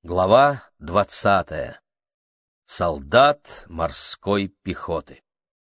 Глава 20. Солдат морской пехоты.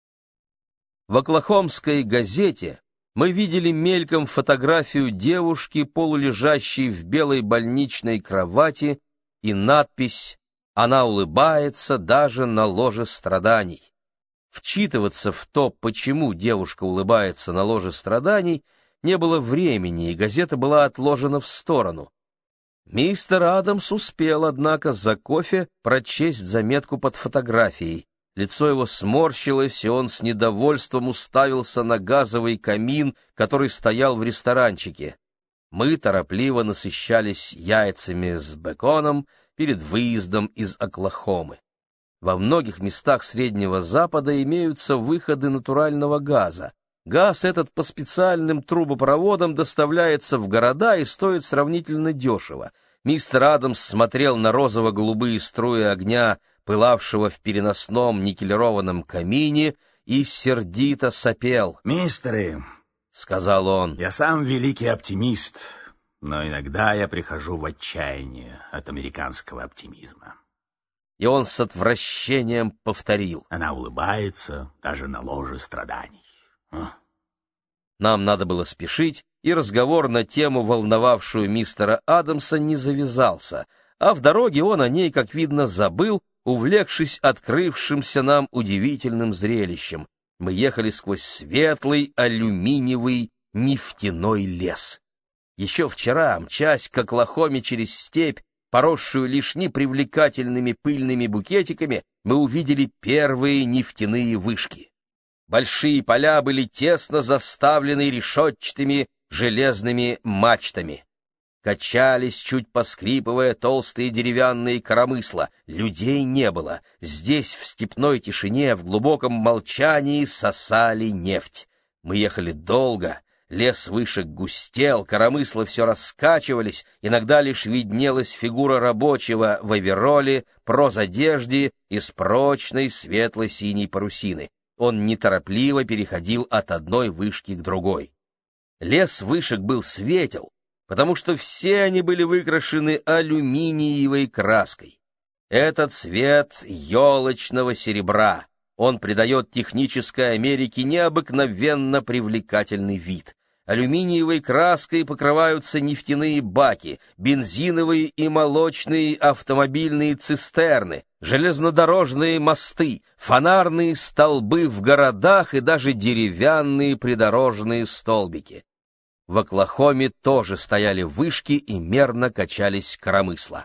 В Оклахомской газете мы видели мельком фотографию девушки, полулежащей в белой больничной кровати, и надпись «Она улыбается даже на ложе страданий». Вчитываться в то, почему девушка улыбается на ложе страданий, не было времени, и газета была отложена в сторону. Мистер Адамс успел, однако, за кофе прочесть заметку под фотографией. Лицо его сморщилось, и он с недовольством уставился на газовый камин, который стоял в ресторанчике. Мы торопливо насыщались яйцами с беконом перед выездом из Оклахомы. Во многих местах Среднего Запада имеются выходы натурального газа. Газ этот по специальным трубопроводам доставляется в города и стоит сравнительно дешево. Мистер Адамс смотрел на розово-голубые струи огня, пылавшего в переносном никелированном камине, и сердито сопел. «Мистеры, — сказал он, — я сам великий оптимист, но иногда я прихожу в отчаяние от американского оптимизма». И он с отвращением повторил: «Она улыбается даже на ложе страданий». Нам надо было спешить, и разговор на тему, волновавшую мистера Адамса, не завязался, а в дороге он о ней, как видно, забыл, увлекшись открывшимся нам удивительным зрелищем. Мы ехали сквозь светлый алюминиевый нефтяной лес. Еще вчера, мчась к Оклахоме через степь, поросшую лишь непривлекательными пыльными букетиками, мы увидели первые нефтяные вышки. Большие поля были тесно заставлены решетчатыми железными мачтами. Качались, чуть поскрипывая, толстые деревянные коромысла. Людей не было. Здесь, в степной тишине, в глубоком молчании сосали нефть. Мы ехали долго. Лес вышек густел, коромысла все раскачивались, иногда лишь виднелась фигура рабочего в овероле, прозодежде из прочной светло-синей парусины. Он неторопливо переходил от одной вышки к другой. Лес вышек был светел, потому что все они были выкрашены алюминиевой краской. Это цвет елочного серебра. Он придает технической Америке необыкновенно привлекательный вид. Алюминиевой краской покрываются нефтяные баки, бензиновые и молочные автомобильные цистерны, железнодорожные мосты, фонарные столбы в городах и даже деревянные придорожные столбики. В Оклахоме тоже стояли вышки и мерно качались коромысла.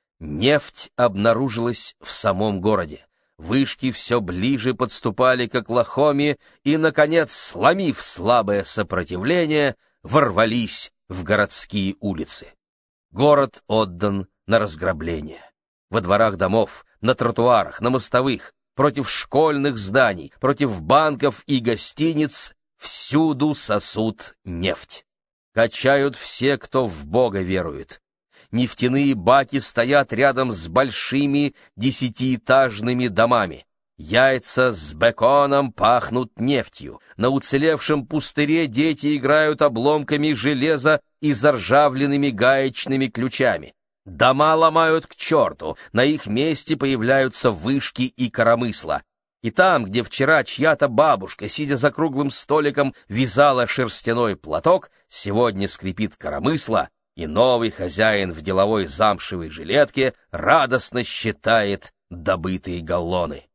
Нефть обнаружилась в самом городе. Вышки все ближе подступали к Оклахоме и, наконец, сломив слабое сопротивление, ворвались в городские улицы. Город отдан на разграбление. Во дворах домов, на тротуарах, на мостовых, против школьных зданий, против банков и гостиниц всюду сосут нефть. Качают все, кто в Бога верует. Нефтяные баки стоят рядом с большими 10-этажными домами. Яйца с беконом пахнут нефтью. На уцелевшем пустыре дети играют обломками железа и заржавленными гаечными ключами. Дома ломают к черту, на их месте появляются вышки и коромысла. И там, где вчера чья-то бабушка, сидя за круглым столиком, вязала шерстяной платок, сегодня скрипит коромысло, и новый хозяин в деловой замшевой жилетке радостно считает добытые галлоны.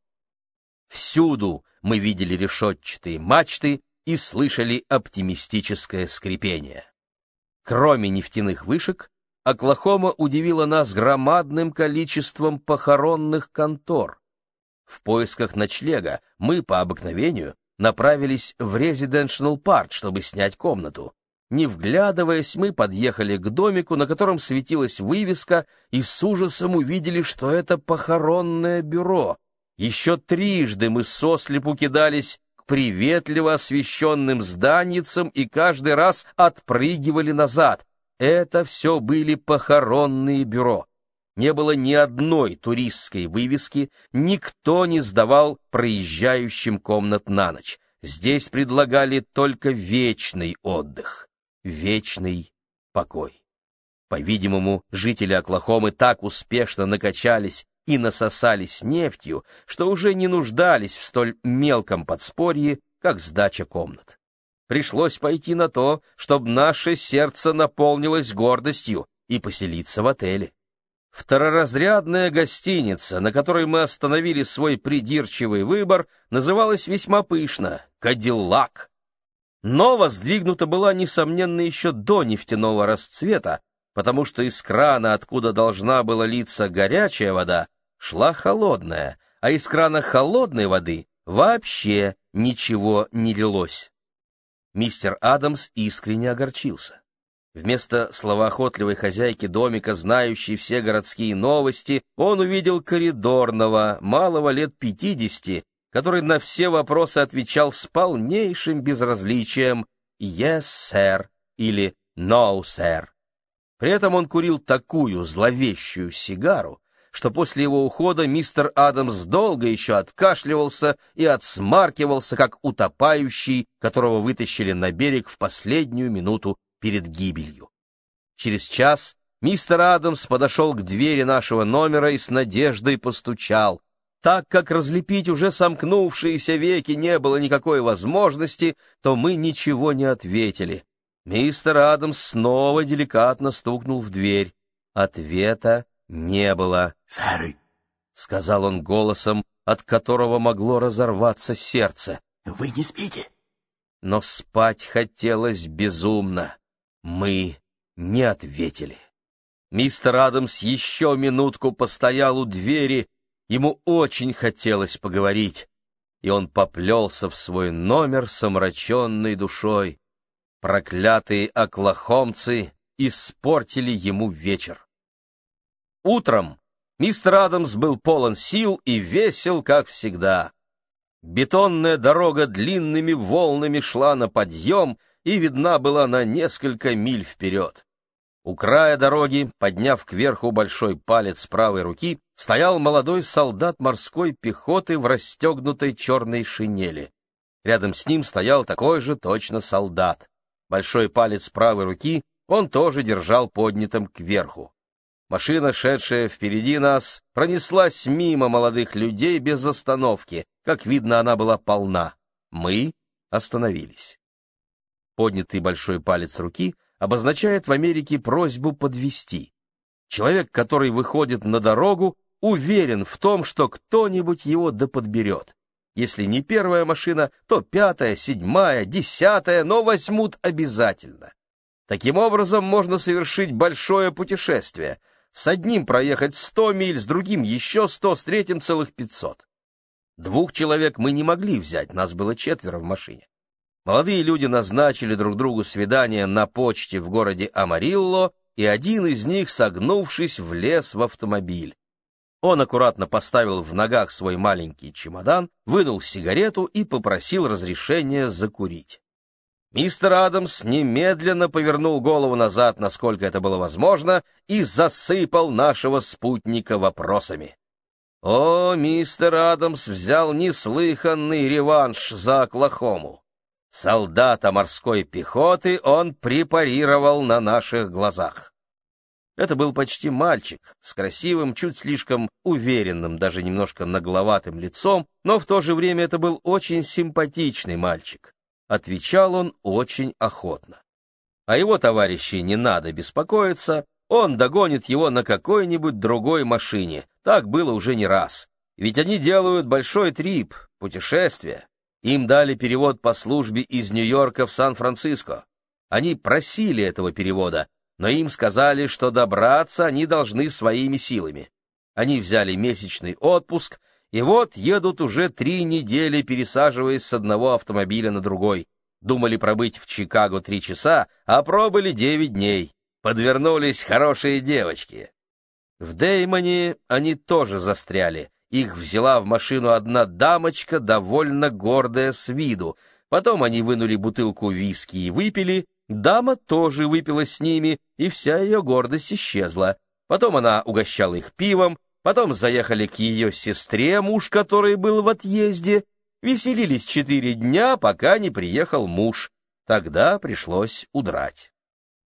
Всюду мы видели решетчатые мачты и слышали оптимистическое скрипение. Кроме нефтяных вышек, Оклахома удивила нас громадным количеством похоронных контор. В поисках ночлега мы, по обыкновению, направились в Residential Park, чтобы снять комнату. Не вглядываясь, мы подъехали к домику, на котором светилась вывеска, и с ужасом увидели, что это похоронное бюро. Еще трижды мы сослепу кидались к приветливо освещенным зданицам и каждый раз отпрыгивали назад. Это все были похоронные бюро. Не было ни одной туристской вывески, никто не сдавал проезжающим комнат на ночь. Здесь предлагали только вечный отдых. Вечный покой. По-видимому, жители Оклахомы так успешно накачались и насосались нефтью, что уже не нуждались в столь мелком подспорье, как сдача комнат. Пришлось пойти на то, чтобы наше сердце наполнилось гордостью, и поселиться в отеле. Второразрядная гостиница, на которой мы остановили свой придирчивый выбор, называлась весьма пышно «Кадиллак». Но воздвигнута была, несомненно, еще до нефтяного расцвета, потому что из крана, откуда должна была литься горячая вода, шла холодная, а из крана холодной воды вообще ничего не лилось. Мистер Адамс искренне огорчился. Вместо словоохотливой хозяйки домика, знающей все городские новости, он увидел коридорного, малого лет 50, который на все вопросы отвечал с полнейшим безразличием «Yes, sir» или «No, sir». При этом он курил такую зловещую сигару, что после его ухода мистер Адамс долго еще откашливался и отсмаркивался, как утопающий, которого вытащили на берег в последнюю минуту перед гибелью. Через час мистер Адамс подошел к двери нашего номера и с надеждой постучал. Так как разлепить уже сомкнувшиеся веки не было никакой возможности, то мы ничего не ответили. Мистер Адамс снова деликатно стукнул в дверь. Ответа не было. «Сэр», — сказал он голосом, от которого могло разорваться сердце. «вы не спите?» Но спать хотелось безумно. Мы не ответили. Мистер Адамс еще минутку постоял у двери, ему очень хотелось поговорить, и он поплелся в свой номер с омраченной душой. Проклятые оклахомцы испортили ему вечер. Утром мистер Адамс был полон сил и весел, как всегда. Бетонная дорога длинными волнами шла на подъем и видна была на несколько миль вперед. У края дороги, подняв кверху большой палец правой руки, стоял молодой солдат морской пехоты в расстегнутой черной шинели. Рядом с ним стоял такой же точно солдат. Большой палец правой руки он тоже держал поднятым кверху. Машина, шедшая впереди нас, пронеслась мимо молодых людей без остановки. Как видно, она была полна. Мы остановились. Поднятый большой палец руки обозначает в Америке просьбу подвезти. Человек, который выходит на дорогу, уверен в том, что кто-нибудь его подберет. Если не первая машина, то 5-я, 7-я, 10-я, но возьмут обязательно. Таким образом, можно совершить большое путешествие. С одним проехать 100 миль, с другим еще 100, с третьим целых 500. 2 человек мы не могли взять, нас было 4 в машине. Молодые люди назначили друг другу свидание на почте в городе Амарилло, и один из них, согнувшись, влез в автомобиль. Он аккуратно поставил в ногах свой маленький чемодан, вынул сигарету и попросил разрешения закурить. Мистер Адамс немедленно повернул голову назад, насколько это было возможно, и засыпал нашего спутника вопросами. О, мистер Адамс взял неслыханный реванш за Оклахому. Солдата морской пехоты он препарировал на наших глазах. Это был почти мальчик, с красивым, чуть слишком уверенным, даже немножко нагловатым лицом, но в то же время это был очень симпатичный мальчик. Отвечал он очень охотно. О его товарище не надо беспокоиться, он догонит его на какой-нибудь другой машине. Так было уже не раз. Ведь они делают большой трип, путешествие. Им дали перевод по службе из Нью-Йорка в Сан-Франциско. Они просили этого перевода, но им сказали, что добраться они должны своими силами. Они взяли месячный отпуск, и вот едут уже 3 недели, пересаживаясь с одного автомобиля на другой. Думали пробыть в Чикаго 3 часа, а пробыли 9 дней. Подвернулись хорошие девочки. В Деймоне они тоже застряли. Их взяла в машину одна дамочка, довольно гордая с виду. Потом они вынули бутылку виски и выпили. Дама тоже выпила с ними, и вся ее гордость исчезла. Потом она угощала их пивом, потом заехали к ее сестре, муж которой был в отъезде. Веселились 4 дня, пока не приехал муж. Тогда пришлось удрать.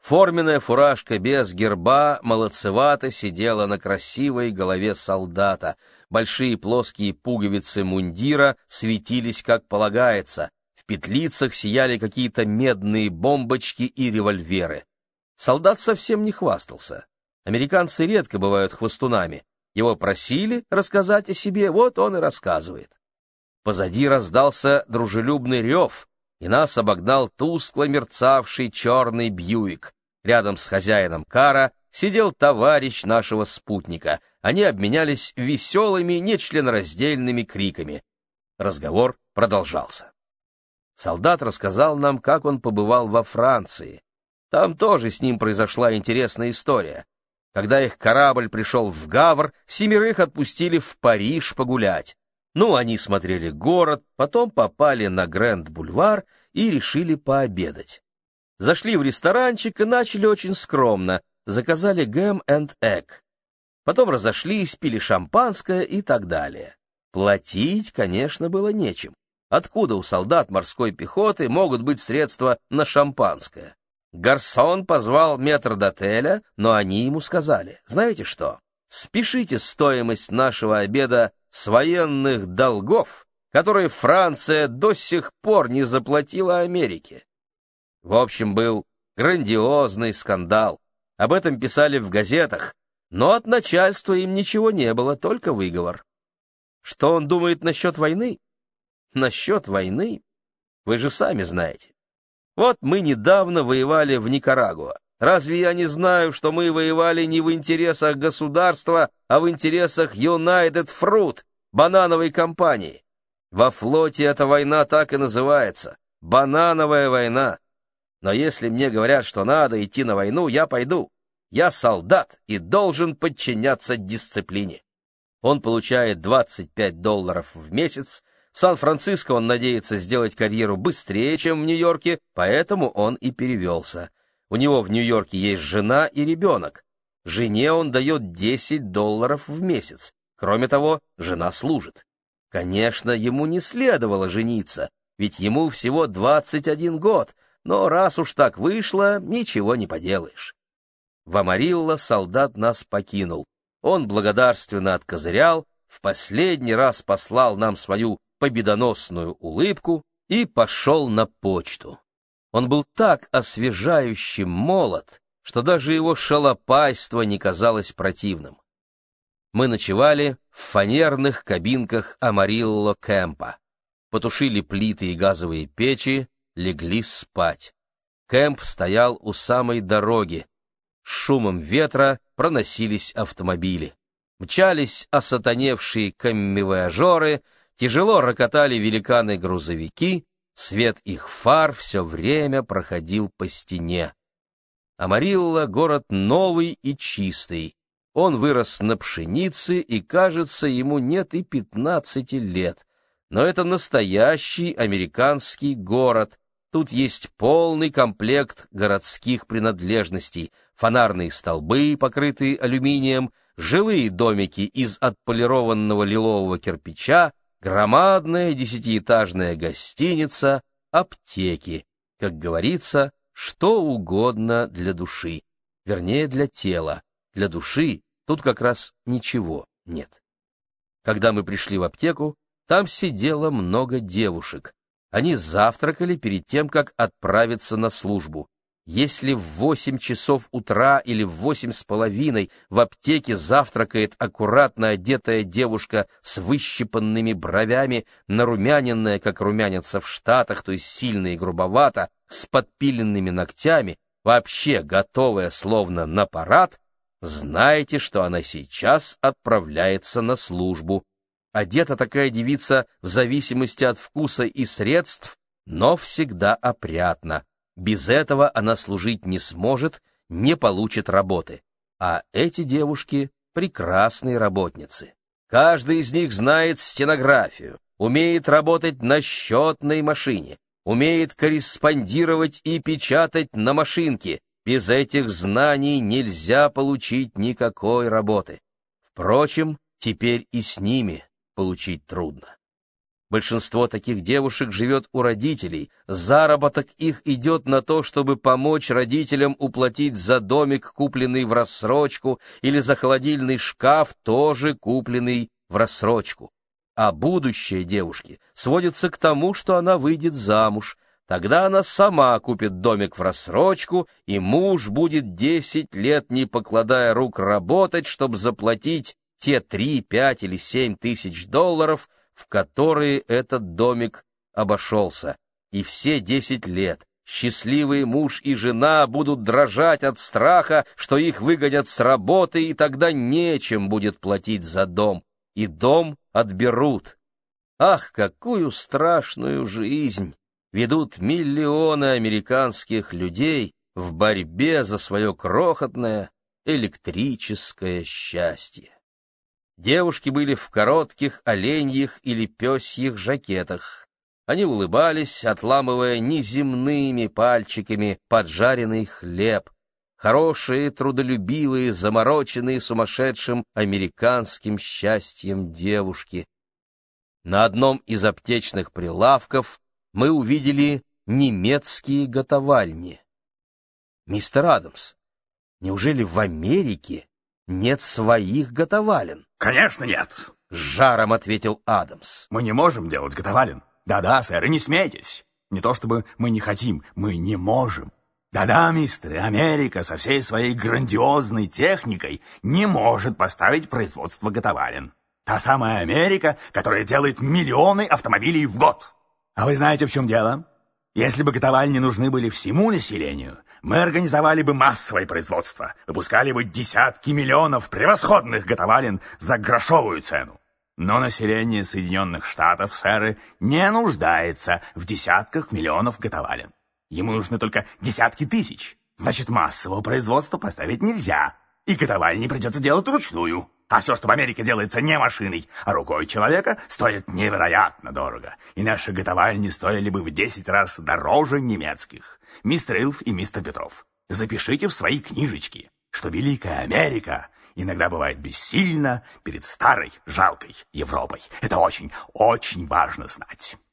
Форменная фуражка без герба молодцевато сидела на красивой голове солдата. Большие плоские пуговицы мундира светились, как полагается. В петлицах сияли какие-то медные бомбочки и револьверы. Солдат совсем не хвастался. Американцы редко бывают хвастунами. Его просили рассказать о себе, вот он и рассказывает. Позади раздался дружелюбный рев, и нас обогнал тускло мерцавший черный Бьюик. Рядом с хозяином кара сидел товарищ нашего спутника. Они обменялись веселыми, нечленораздельными криками. Разговор продолжался. Солдат рассказал нам, как он побывал во Франции. Там тоже с ним произошла интересная история. Когда их корабль пришел в Гавр, 7 отпустили в Париж погулять. Ну, они смотрели город, потом попали на Гранд-бульвар и решили пообедать. Зашли в ресторанчик и начали очень скромно, заказали гэм энд эгг. Потом разошлись, пили шампанское и так далее. Платить, конечно, было нечем. Откуда у солдат морской пехоты могут быть средства на шампанское? Гарсон позвал метрдотеля, но они ему сказали: знаете что, спишите стоимость нашего обеда с военных долгов, которые Франция до сих пор не заплатила Америке. В общем, был грандиозный скандал. Об этом писали в газетах, но от начальства им ничего не было, только выговор. Что он думает насчет войны? Насчет войны? Вы же сами знаете. Вот мы недавно воевали в Никарагуа. Разве я не знаю, что мы воевали не в интересах государства, а в интересах United Fruit, банановой компании? Во флоте эта война так и называется — банановая война. Но если мне говорят, что надо идти на войну, я пойду. Я солдат и должен подчиняться дисциплине. Он получает $25 в месяц. В Сан-Франциско он надеется сделать карьеру быстрее, чем в Нью-Йорке, поэтому он и перевелся. У него в Нью-Йорке есть жена и ребенок. Жене он дает $10 в месяц. Кроме того, жена служит. Конечно, ему не следовало жениться, ведь ему всего 21 год, но раз уж так вышло, ничего не поделаешь. В Амарилло солдат нас покинул. Он благодарственно откозырял, в последний раз послал нам свою победоносную улыбку и пошел на почту. Он был так освежающе молод, что даже его шалопайство не казалось противным. Мы ночевали в фанерных кабинках Амарилло Кэмпа, потушили плиты и газовые печи, легли спать. Кэмп стоял у самой дороги. С шумом ветра проносились автомобили. Мчались осатаневшие каммивояжеры, тяжело рокотали великаны-грузовики, свет их фар все время проходил по стене. Амарилло — город новый и чистый. Он вырос на пшенице, и, кажется, ему нет и 15 лет. Но это настоящий американский город. Тут есть полный комплект городских принадлежностей: фонарные столбы, покрытые алюминием, жилые домики из отполированного лилового кирпича, громадная 10-этажная гостиница, аптеки, как говорится, что угодно для души, вернее, для тела. Для души тут как раз ничего нет. Когда мы пришли в аптеку, там сидело много девушек. Они завтракали перед тем, как отправиться на службу. Если в 8 часов утра или в 8:30 в аптеке завтракает аккуратно одетая девушка с выщипанными бровями, нарумяненная, как румянятся в Штатах, то есть сильно и грубовато, с подпиленными ногтями, вообще готовая словно на парад, знайте, что она сейчас отправляется на службу. Одета такая девица в зависимости от вкуса и средств, но всегда опрятно. Без этого она служить не сможет, не получит работы. А эти девушки — прекрасные работницы. Каждая из них знает стенографию, умеет работать на счетной машине, умеет корреспондировать и печатать на машинке. Без этих знаний нельзя получить никакой работы. Впрочем, теперь и с ними получить трудно. Большинство таких девушек живет у родителей. Заработок их идет на то, чтобы помочь родителям уплатить за домик, купленный в рассрочку, или за холодильный шкаф, тоже купленный в рассрочку. А будущее девушки сводится к тому, что она выйдет замуж. Тогда она сама купит домик в рассрочку, и муж будет 10 лет, не покладая рук, работать, чтобы заплатить те 3, 5 или 7 тысяч долларов, в которые этот домик обошелся. И все 10 лет счастливый муж и жена будут дрожать от страха, что их выгонят с работы, и тогда нечем будет платить за дом, и дом отберут. Ах, какую страшную жизнь ведут миллионы американских людей в борьбе за свое крохотное электрическое счастье. Девушки были в коротких оленьих или пёсьих жакетах. Они улыбались, отламывая неземными пальчиками поджаренный хлеб. Хорошие, трудолюбивые, замороченные сумасшедшим американским счастьем девушки. На одном из аптечных прилавков мы увидели немецкие готовальни. «Мистер Адамс, неужели в Америке нет своих готовален?» Конечно, нет. С жаром ответил Адамс. Мы не можем делать готовален. Да-да, сэр, и не смейтесь. Не то чтобы мы не хотим, мы не можем. Да-да, мистер, Америка со всей своей грандиозной техникой не может поставить производство готовален. Та самая Америка, которая делает миллионы автомобилей в год. А вы знаете, в чем дело? Если бы готовальни нужны были всему населению, мы организовали бы массовое производство, выпускали бы десятки миллионов превосходных готовален за грошовую цену. Но население Соединенных Штатов, сэры, не нуждается в десятках миллионов готовален. Ему нужны только десятки тысяч. Значит, массового производства поставить нельзя, и готовальни придется делать вручную. А все, что в Америке делается не машиной, а рукой человека, стоит невероятно дорого. И наши готовальни стоили бы в 10 раз дороже немецких. Мистер Илф и мистер Петров, запишите в свои книжечки, что Великая Америка иногда бывает бессильна перед старой, жалкой Европой. Это очень, очень важно знать.